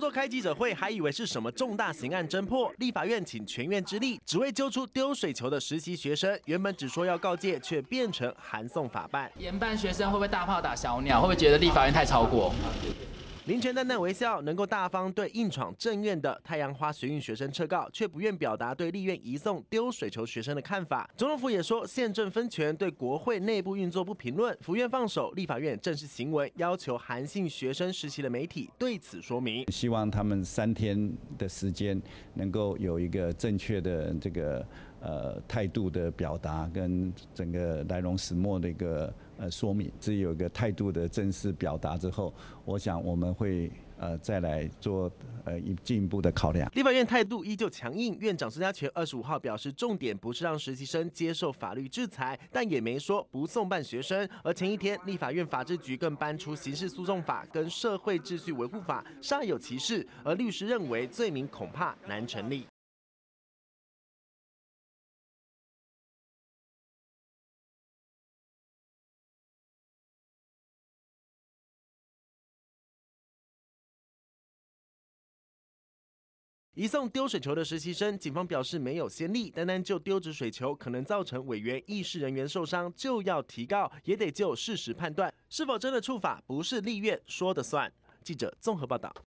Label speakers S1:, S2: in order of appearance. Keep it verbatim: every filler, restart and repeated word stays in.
S1: 做开记者会，还以为是什么重大刑案侦破，立法院请全院之力，只为揪出丢水球的实习学生。原本只说要告诫，却变成函送法办。
S2: 研办学生会不会大炮打小鸟？会不会觉得立法院太超过？
S1: 林权淡淡微笑，能够大方对硬闯政院的太阳花学运学生撤告，却不愿表达对立院移送丢水球学生的看法。总统府也说，宪政分权，对国会内部运作不评论。府院放手，立法院正式行文，要求韩信学生实习的媒体对此说明。
S3: 希望他们三天的时间能够有一个正确的这个呃态度的表达，跟整个来龙始末的一个呃说明。只有一个态度的正式表达之后，我想我们会呃再来做呃进一步的考量。
S1: 立法院态度依旧强硬，院长孙家全二十五号表示，重点不是让实习生接受法律制裁，但也没说不送办学生。而前一天，立法院法制局更搬出刑事诉讼法跟社会秩序维护法，煞有其事。而律师认为罪名恐怕难成立。移送丢水球的实习生，警方表示没有先例，单单就丢掷水球可能造成委员、议事人员受伤，就要提告，也得就事实判断是否真的触法，不是立院说的算。记者综合报道。